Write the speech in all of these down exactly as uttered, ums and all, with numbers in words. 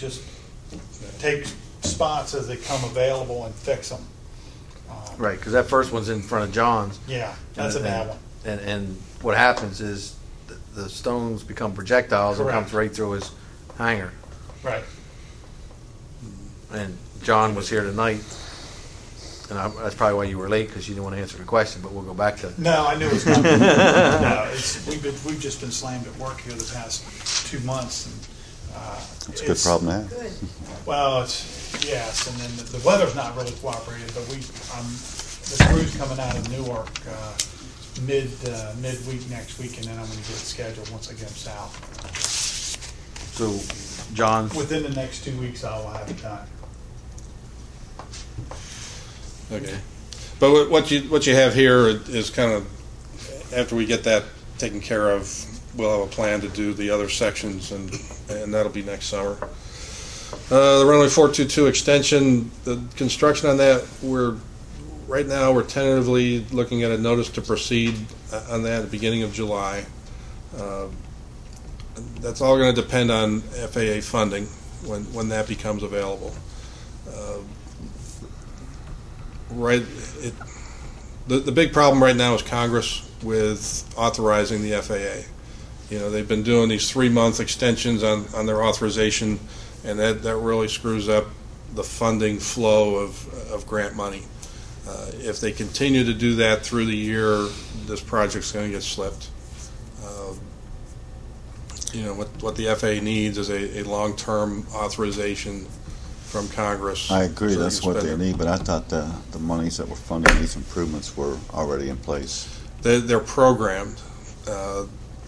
just take spots as they come available and fix them. Um, Right, because that first one's in front of John's. Yeah, that's and, a bad and, one. And, and what happens is the, the stones become projectiles Correct. and comes right through his hanger. Right. And John was here tonight, and I, that's probably why you were late, because you didn't want to answer the question, but we'll go back to No, I knew it was coming. No, it's, we've, been, we've just been slammed at work here the past two months. And, uh, That's a good problem to have. Good. Well, it's, yes, and then the, the weather's not really cooperating, but we, um, the crew's coming out of Newark uh, mid uh, midweek next week, and then I'm going to get it scheduled once I get them south. so John. Within the next two weeks, I will have it done. Okay. But what- what you what you have here is kind of, after we get that taken care of, we'll have a plan to do the other sections, and and that'll be next summer. Uh, the runway four two two extension, the construction on that, we're right now we're tentatively looking at a notice to proceed on that at the beginning of July. Uh, that's all going to depend on F A A funding when when that becomes available. Uh, right, it, the the big problem right now is Congress with authorizing the F A A. You know, they've been doing these three-month extensions on, on their authorization, and that, that really screws up the funding flow of, of grant money. Uh, if they continue to do that through the year, this project's going to get slipped. Uh, you know, what, what the F A A needs is a, a long-term authorization from Congress. I agree, so they that's can what spend they it. need, but I thought the, the monies that were funding these improvements were already in place. They're, they're programmed. Uh,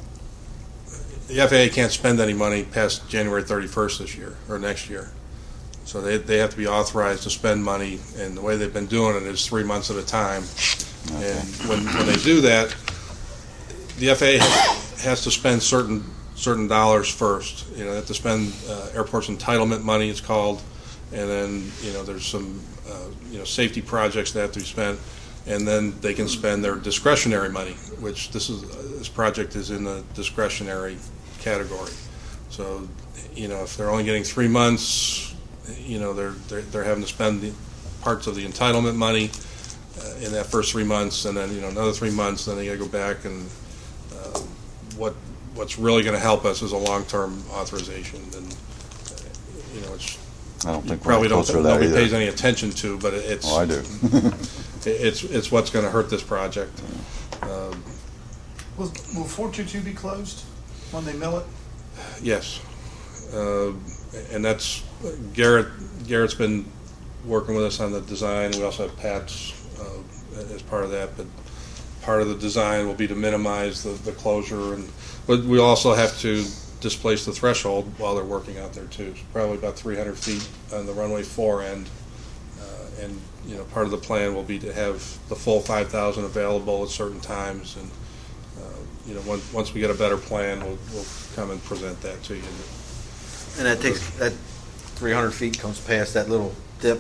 the F A A can't spend any money past January thirty-first this year or next year. So they, they have to be authorized to spend money, and the way they've been doing it is three months at a time. Okay. And when, when they do that, the F A A has, has to spend certain certain dollars first. You know, they have to spend uh, airports entitlement money, it's called, and then, you know, there's some uh, you know safety projects that have to be spent, and then they can spend their discretionary money, which this is this project is in the discretionary category. So, you know, if they're only getting three months, you know, they're they're, they're having to spend the parts of the entitlement money uh, in that first three months, and then, you know, another three months, then they got to go back, and uh, what what's really going to help us is a long-term authorization, and uh, you know, it's I don't think we're probably don't closer to that nobody either. pays any attention to, but it- it's Oh, I do. it's it's what's going to hurt this project. Um, Will, will four two two be closed when they mill it? yes, uh, and that's Garrett. Garrett's been working with us on the design. We also have Pat's uh, as part of that, but part of the design will be to minimize the, the closure, and but we also have to displace the threshold while they're working out there too. It's probably about three hundred feet on the runway four end, uh, and you know, part of the plan will be to have the full five thousand available at certain times, and uh, you know, once, once we get a better plan, we'll, we'll come and present that to you. And that takes, that three hundred feet comes past that little dip.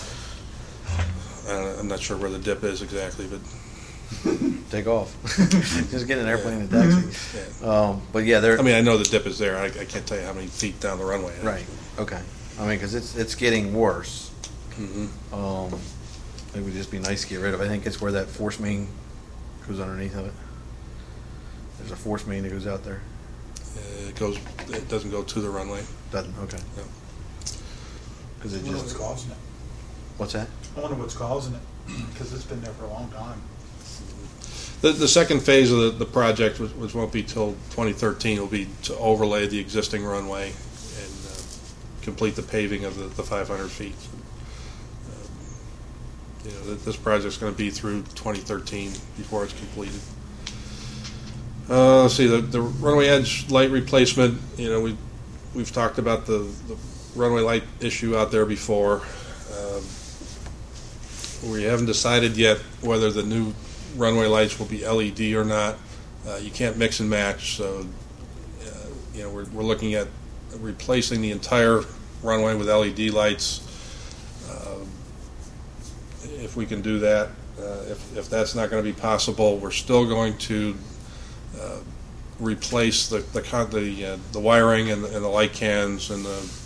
Uh, I'm not sure where the dip is exactly, but Take off. Just get an airplane and taxi. yeah. Um, but yeah, they're I mean, I know the dip is there. I, I can't tell you how many feet down the runway it is. right. Okay. I mean, because it's it's getting worse. Mm-hmm. Um, it would just be nice to get rid of. I think it's where that force main goes underneath of it. There's a force main that goes out there. Uh, it goes. It doesn't go to the runway. Doesn't. Okay. No. Because I it wonder what's just. causing it. What's that? I wonder what's causing it, because it's been there for a long time. The, the second phase of the, the project, which, which won't be till twenty thirteen, will be to overlay the existing runway and uh, complete the paving of the, the five hundred feet. Um, you know, th- this project's going to be through twenty thirteen before it's completed. Uh, let's see, the, the runway edge light replacement, you know, we, we've talked about the, the runway light issue out there before. Um, we haven't decided yet whether the new runway lights will be L E D or not. Uh, you can't mix and match, so uh, you know, we're, we're looking at replacing the entire runway with L E D lights. Uh, if we can do that, uh, if, if that's not going to be possible, we're still going to uh, replace the the con- the, uh, the wiring and the, and the light cans and the